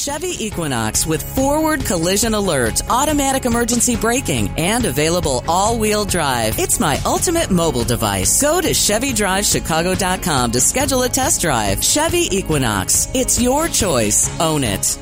Chevy Equinox with forward collision alert, automatic emergency braking, and available all-wheel drive. It's my ultimate mobile device. Go to ChevyDriveChicago.com to schedule a test drive. Chevy Equinox. It's your choice. Own it.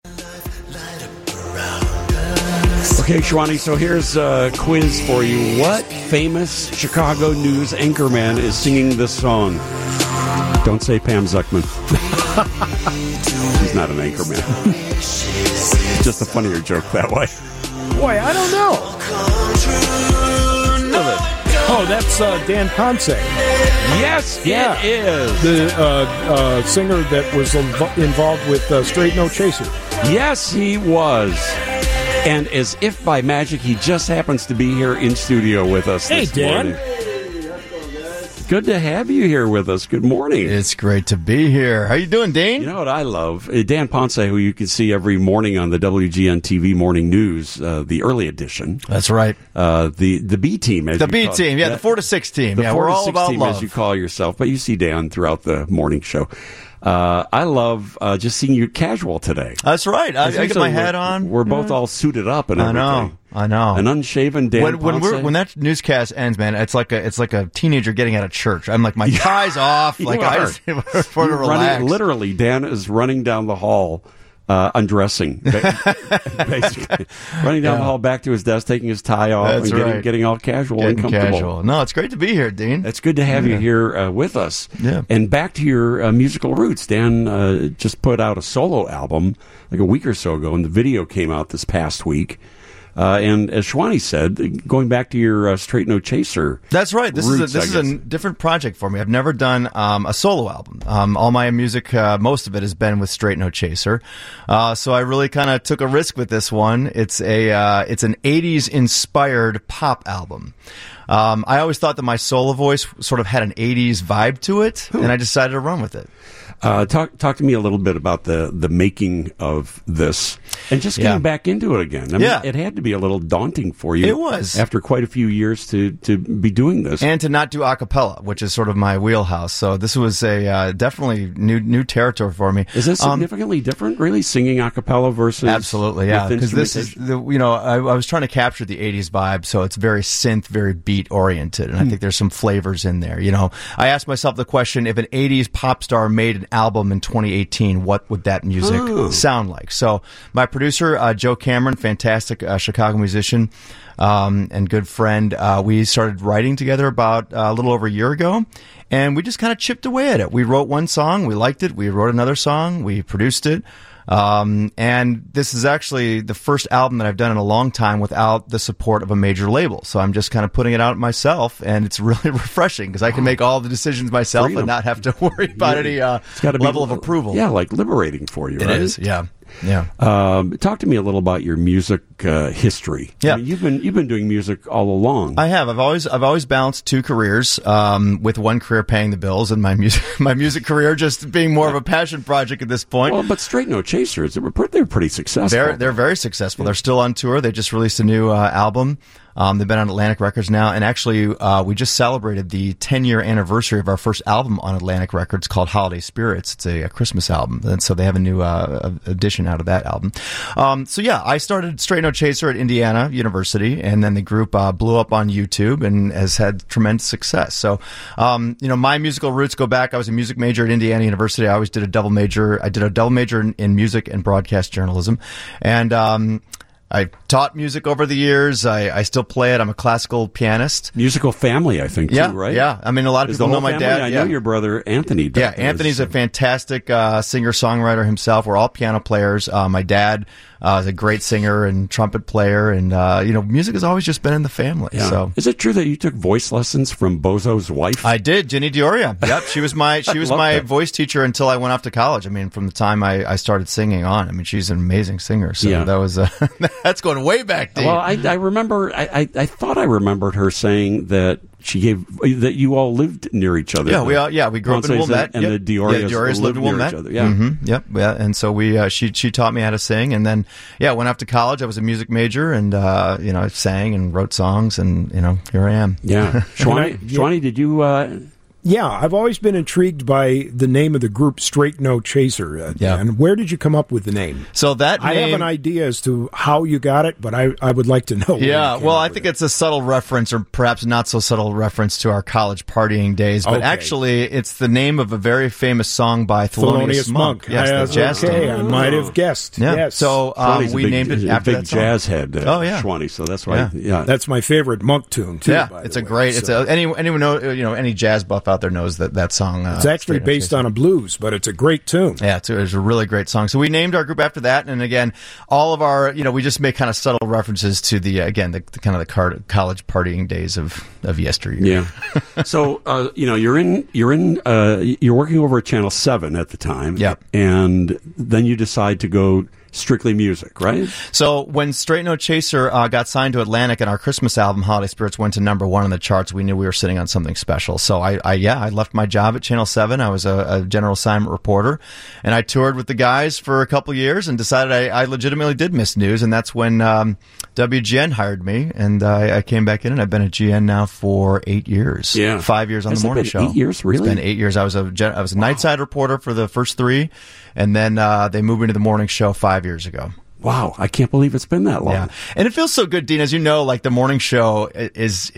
Okay, Shwani, so here's a quiz for you. What famous Chicago news anchorman is singing this song? Don't say Pam Zuckman. She's not an anchorman. It's just a funnier joke that way. Boy, I don't know. Oh, that's Dan Ponce. Yes, it is. The singer that was involved with Straight No Chaser. Yes, he was. And as if by magic, he just happens to be here in studio with us this morning. Good to have you here with us. Good morning. It's great to be here. How you doing, Dane? You know what I love? Dan Ponce, who you can see every morning on the WGN TV Morning News, the early edition. That's right. The B team. The B team, the 4 to 6 team. The 4 we're to all 6 about team, love. as you call yourself. But you see Dan throughout the morning show. I love just seeing you casual today. That's right. I get my hat on. We're both all suited up and everything. I know. An unshaven Dan Ponce. When that newscast ends, man, it's like a teenager getting out of church. I'm like, my tie's off. Like I just want to relax. Literally, Dan is running down the hall. Undressing, basically. Running down the hall back to his desk, taking his tie off, and getting all casual and comfortable. Casual. No, it's great to be here, Dean. It's good to have you here with us. Yeah. And back to your musical roots. Dan just put out a solo album like a week or so ago, and the video came out this past week. And as Shwani said, going back to your Straight No Chaser. That's right. This roots, is a different project for me. I've never done a solo album. All my music, most of it has been with Straight No Chaser. So I really kind of took a risk with this one. It's an 80s inspired pop album. I always thought that my solo voice sort of had an 80s vibe to it, and I decided to run with it. Talk to me a little bit about the making of this and just getting back into it again. I mean, it had to be a little daunting for you. It was. After quite a few years to be doing this. And to not do a cappella, which is sort of my wheelhouse. So this was a definitely new territory for me. Is this significantly different, really, singing a cappella versus... Absolutely, yeah. Because this is, I was trying to capture the 80s vibe, so it's very synth, very beat-oriented, and I think there's some flavors in there. You know, I asked myself the question, if an 80s pop star made an album in 2018, what would that music sound like? So my producer, Joe Cameron, fantastic Chicago musician and good friend, we started writing together about a little over a year ago, and we just kind of chipped away at it. We wrote one song, we liked it, we wrote another song, we produced it. And this is actually the first album that I've done in a long time without the support of a major label. So I'm just kind of putting it out myself, and it's really refreshing because I can make all the decisions myself and not have to worry about any level of approval. Yeah, like liberating for you, right? It is, yeah. Yeah. Talk to me a little about your music history. Yeah. I mean, you've been doing music all along. I have. I've always balanced two careers, with one career paying the bills and my music career just being more of a passion project at this point. Well, but Straight No Chasers, they're pretty successful. They're very successful. They're still on tour. They just released a new album. They've been on Atlantic Records now, and actually, we just celebrated the 10-year anniversary of our first album on Atlantic Records called Holiday Spirits. It's a Christmas album, and so they have a new edition out of that album. So yeah, I started Straight No Chaser at Indiana University, and then the group blew up on YouTube and has had tremendous success. So, my musical roots go back. I was a music major at Indiana University. I always did a double major. I did a double major in music and broadcast journalism, and I taught music over the years. I still play it. I'm a classical pianist. Musical family, I think, too, right? Yeah. I mean, a lot of people know my dad. I know your brother, Anthony. Yeah, Anthony's a fantastic singer-songwriter himself. We're all piano players. My dad is a great singer and trumpet player, and, music has always just been in the family. Yeah. So. Is it true that you took voice lessons from Bozo's wife? I did, Jenny Dioria. Yep, she was my voice teacher until I went off to college. I mean, from the time I started singing on. I mean, she's an amazing singer. So that was that's going way back, Dave. Well, I remember. I thought I remembered her saying that that you all lived near each other. Yeah, we grew up in Wilmette, and the Diorias lived in Wilmette. Near each other. Yeah, yep. Yeah, and so we she taught me how to sing, and then went off to college. I was a music major, and I sang and wrote songs, and here I am. Yeah, Shwani, did you Yeah, I've always been intrigued by the name of the group, Straight No Chaser. Dan. Where did you come up with the name? So that I have an idea as to how you got it, but I would like to know. Yeah, well, I think it's a subtle reference, or perhaps not so subtle reference, to our college partying days. But actually, it's the name of a very famous song by Thelonious Monk. Yes, the jazz song. I might have guessed. Yeah. Yes. So we named it after that song. Big jazz head, Schwani, so that's why. Yeah. That's my favorite Monk tune, too. Yeah, it's a great. It's anyone know, any jazz buff out there knows that song. It's actually based on a blues, but it's a great tune. Yeah, it's a really great song. So we named our group after that, and again, all of our, we just make kind of subtle references to the kind of the college partying days of yesteryear. Yeah. So you're working over at Channel 7 at the time. Yeah. And then you decide to go strictly music, right? So when Straight No Chaser got signed to Atlantic and our Christmas album, Holiday Spirits, went to #1 on the charts, we knew we were sitting on something special. So I left my job at Channel 7. I was a general assignment reporter, and I toured with the guys for a couple years and decided I legitimately did miss news, and that's when WGN hired me, and I came back in, and I've been at GN now for 8 years. Yeah. 5 years on the morning show. 8 years, really? It's been 8 years. I was a nightside reporter for the first 3, and then they moved me to the morning show 5 years ago. Wow, I can't believe it's been that long. Yeah, and it feels so good, Dean. As you know, like the morning show is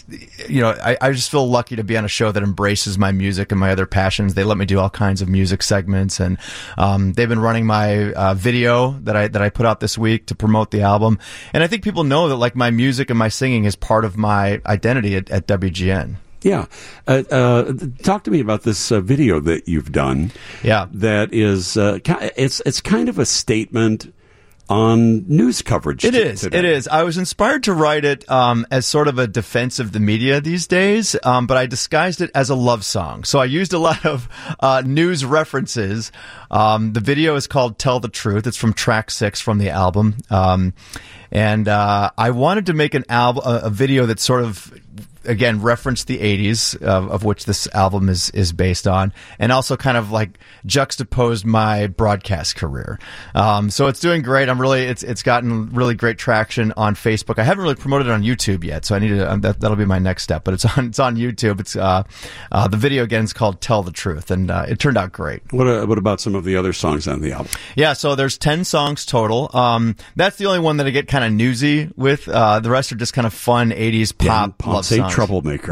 I just feel lucky to be on a show that embraces my music and my other passions. They let me do all kinds of music segments, and they've been running my video that I put out this week to promote the album. And I think people know that like my music and my singing is part of my identity at WGN. Yeah. Talk to me about this video that you've done. Yeah. That is, it's kind of a statement on news coverage. It is. Today. It is. I was inspired to write it as sort of a defense of the media these days, but I disguised it as a love song. So I used a lot of news references. The video is called Tell the Truth. It's from track 6 from the album. And I wanted to make a video that sort of, again, referenced the 80s, of which this album is based on, and also kind of like juxtaposed my broadcast career. So it's doing great. It's gotten really great traction on Facebook. I haven't really promoted it on YouTube yet, so I need to, that'll be my next step, but it's on YouTube. It's, the video again is called Tell the Truth, and it turned out great. What about some of the other songs on the album? Yeah, so there's 10 songs total. That's the only one that I get kind of newsy with. The rest are just kind of fun 80s pop love songs. Troublemaker.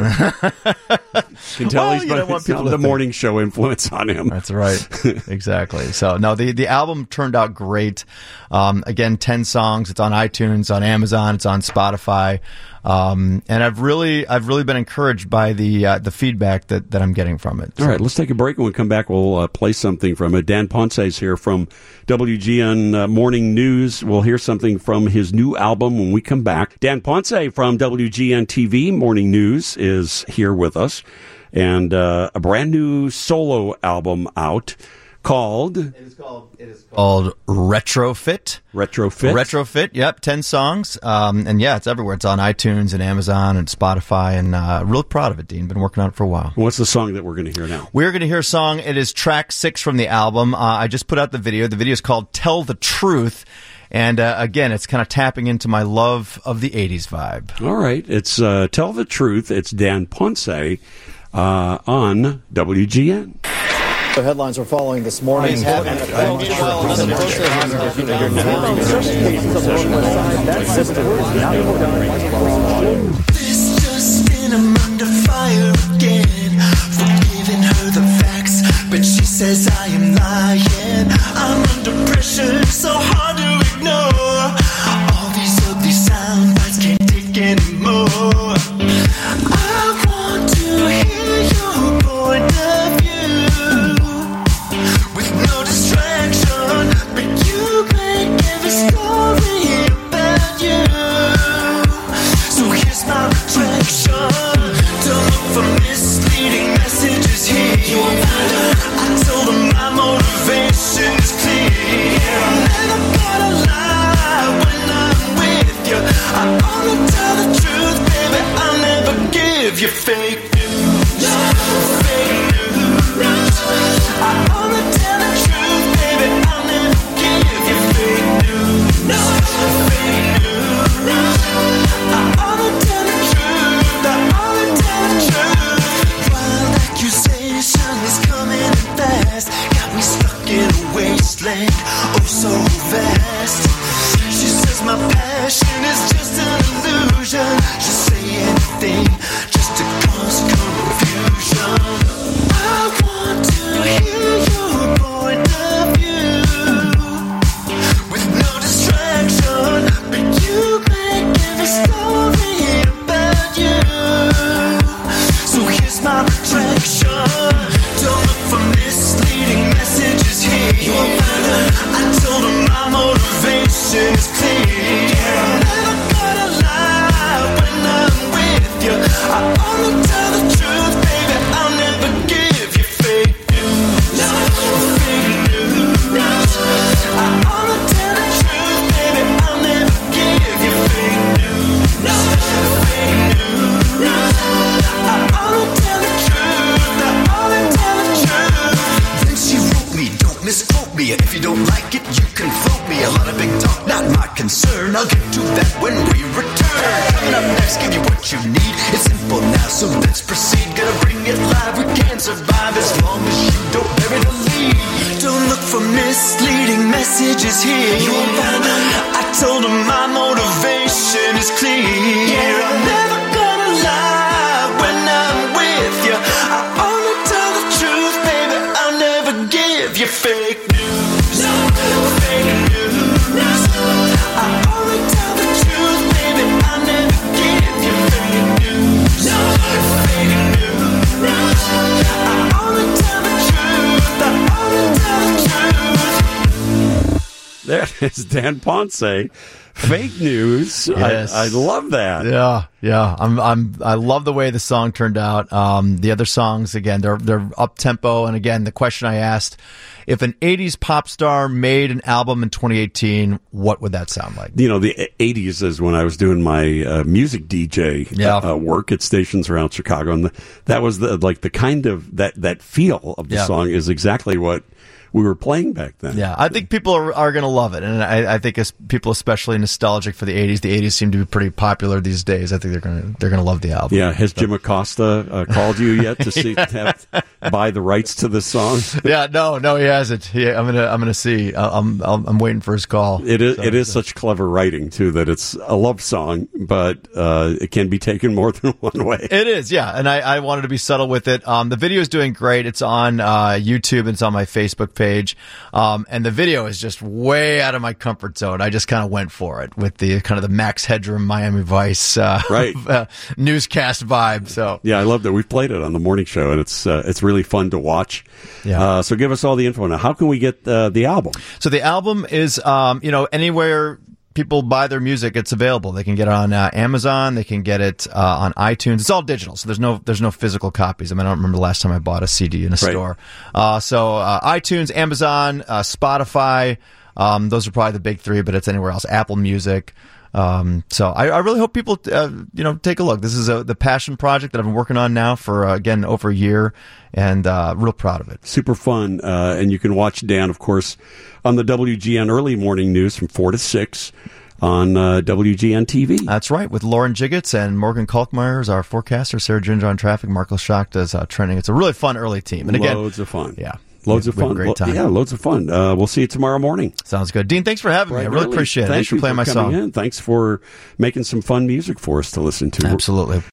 Can tell he's the morning show influence on him. That's right. Exactly. So no, the album turned out great. Again, 10 songs. It's on iTunes, on Amazon, it's on Spotify. And I've really been encouraged by the feedback that I'm getting from it. So. All right, let's take a break. When we come back, we'll play something from it. Dan Ponce is here from WGN Morning News. We'll hear something from his new album when we come back. Dan Ponce from WGN TV Morning News is here with us, and a brand new solo album out. It is called Retrofit. Retrofit, yep, 10 songs. And yeah, it's everywhere. It's on iTunes and Amazon and Spotify, and real proud of it, Dean. Been working on it for a while. What's the song that we're going to hear now? We're going to hear a song. It is track 6 from the album. I just put out the video. The video is called Tell the Truth. And again, it's kind of tapping into my love of the 80s vibe. All right. It's Tell the Truth. It's Dan Ponce on WGN. The headlines are following this morning. This just in, I'm under fire again for giving her the facts, but she says I am lying. I'm under pressure, so hard to ignore. All these ugly sound bites can't take anymore. I want to hear your point of view. With no distraction, but you make every story about you. So here's my retraction. Don't look for misleading messages here. I told them my motivation is clear. concern. I'll get to that when we return. Coming up next, give you what you need. It's simple now, so let's proceed. Gotta bring it live, we can't survive as long as you don't bury the lead. Don't look for misleading messages here. I told him my motivation is clear. I'm never gonna lie when I'm with you. I only tell the truth, baby. I'll never give you fake news. Fake news. I only tell the truth, baby. I'll never give you fake news. Fake news. I only tell the truth. I only tell the truth. There is Dan Ponce. Fake news. Yes. I love that. Yeah. I love the way the song turned out. The other songs, again, they're up tempo. And again, the question I asked, if an 80s pop star made an album in 2018, what would that sound like? You know, the 80s is when I was doing my music DJ work at stations around Chicago, and that was the kind of that feel of the song is exactly what we were playing back then. Yeah, I think people are going to love it, and I think as people especially nostalgic for the 80s. The 80s seem to be pretty popular these days. I think they're going to love the album. Yeah, has Jim Acosta called you yet to buy the rights to this song? Yeah, no, he hasn't. Yeah, I'm gonna see. I'm waiting for his call. It is such clever writing too that it's a love song, but it can be taken more than one way. It is, yeah, and I wanted to be subtle with it. The video is doing great. It's on YouTube and it's on my Facebook page, and the video is just way out of my comfort zone. I just kind of went for it with the kind of the Max Headroom Miami Vice newscast vibe. So yeah, I love that. We've played it on the morning show, and it's really fun to watch. Yeah. So give us all the info now. How can we get the album? So the album is anywhere people buy their music, it's available. They can get it on Amazon. They can get it on iTunes. It's all digital, so there's no physical copies. I mean, I don't remember the last time I bought a CD in a store. So iTunes, Amazon, Spotify. Those are probably the big three, but it's anywhere else. Apple Music. So I really hope people, take a look. This is the passion project that I've been working on now for, again, over a year, and real proud of it. Super fun. And you can watch Dan, of course, on the WGN Early Morning News from 4 to 6 on WGN TV. That's right, with Lauren Jiggets and Morgan Kalkmeyer as our forecaster, Sarah Ginger on traffic, Marco Schacht does trending. It's a really fun early team. And again, loads of fun. Yeah. Loads of fun. Great time. Yeah, loads of fun. We'll see you tomorrow morning. Sounds good. Dean, thanks for having me. I really appreciate it. Thanks for playing my song. Thanks for making some fun music for us to listen to. Absolutely.